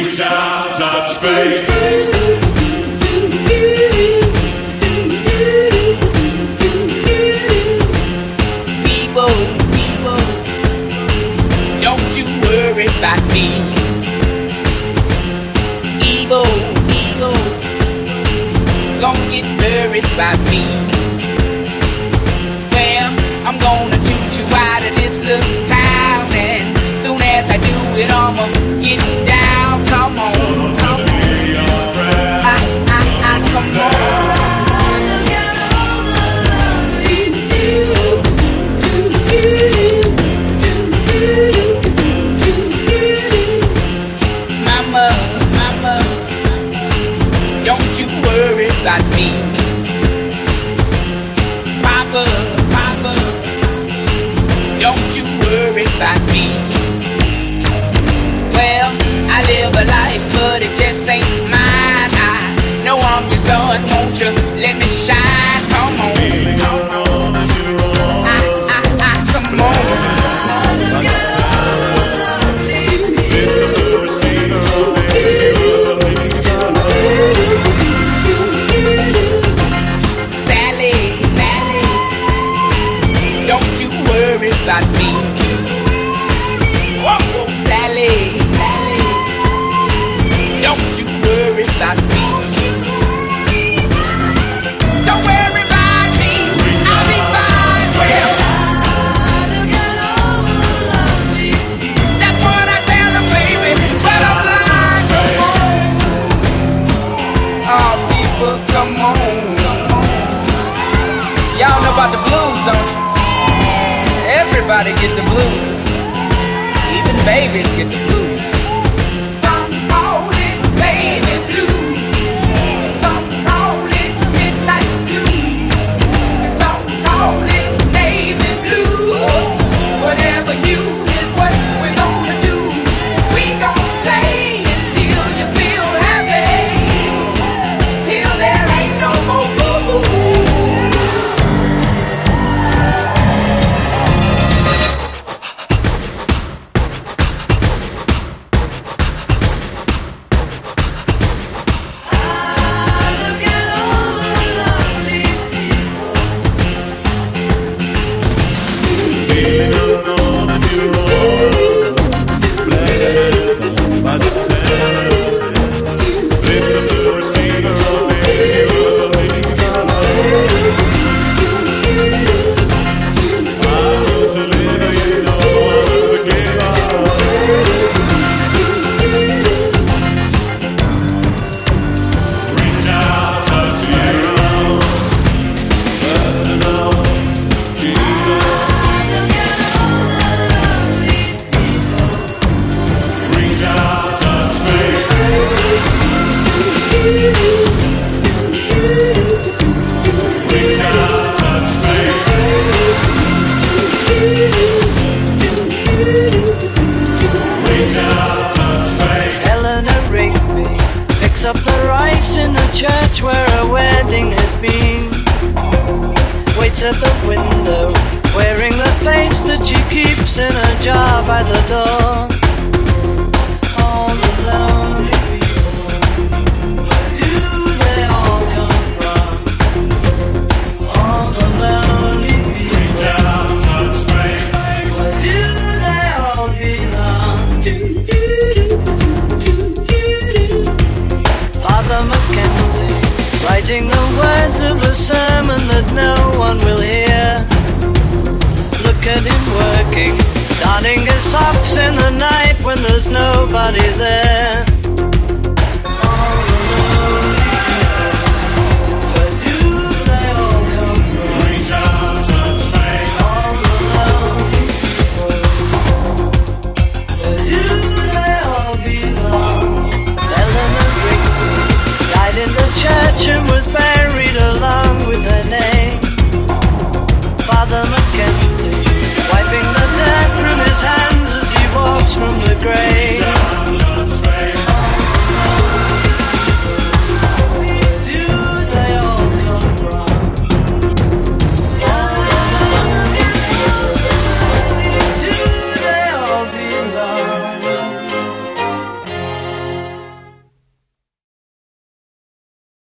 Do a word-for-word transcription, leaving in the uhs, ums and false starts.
Reach out, touch faith. People, people, don't you worry about me. Evil, evil, don't get worried about me. Well, I'm gonna shoot you out of this little town, and soon as I do it, I'ma get down. Come on, come on, I, I, I, come on. Mama, mama, don't you worry about me. Papa, papa, don't you worry about me. Well, I live a life, but it just ain't mine. I know I'm your son, won't you let me shine? Come on, come on, I, I, I, come on. Sally, Sally, don't you worry about me. Whoa, Sally, Sally, don't you worry about me. Don't worry about me, I'll be fine. Well, that's what I tell them, baby, but I'm lying. Oh, people, come on, come on. Y'all know about the blues, don't you? Everybody get the blues. Even babies get the blues. Some call it baby blues. Some call it midnight blues. And some call it navy blues. Whatever you is what we're gonna do. We gonna play until you feel happy. Till there ain't no more blues. Up the rice in the church where a wedding has been. Waits at the window, wearing the face that she keeps in a jar by the door. All the lonely people, where do they all come from? All the lonely people, reach out, touch faith. Where do they all belong? Father Mackenzie, writing the words of a sermon that no one will hear. Look at him working, darning his socks in the night when there's nobody there.